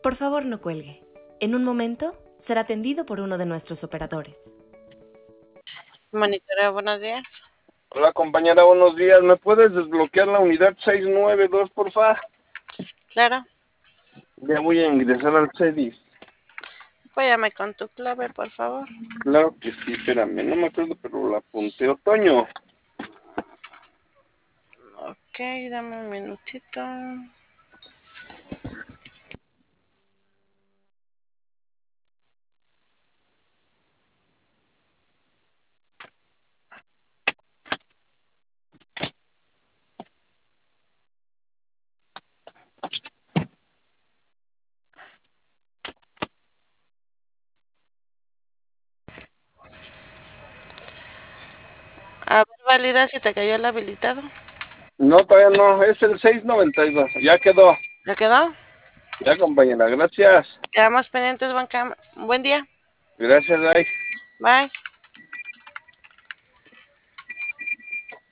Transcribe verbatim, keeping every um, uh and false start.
Por favor, no cuelgue. En un momento será atendido por uno de nuestros operadores. Monitoreo, buenos días. Hola compañera, buenos días. ¿Me puedes desbloquear la unidad seis nueve dos, porfa? Claro. Ya voy a ingresar al C E D I. Apóyame con tu clave, por favor. Claro que sí, espérame, no me acuerdo, pero la apunté. Otoño. Ok, dame un minutito. A ver, valida si te cayó el habilitado. No, todavía no, es el seis noventa y dos. Ya quedó. ¿Ya quedó? Ya, compañera, gracias. Quedamos pendientes, buen, cam buen día. Gracias, Ay. Bye.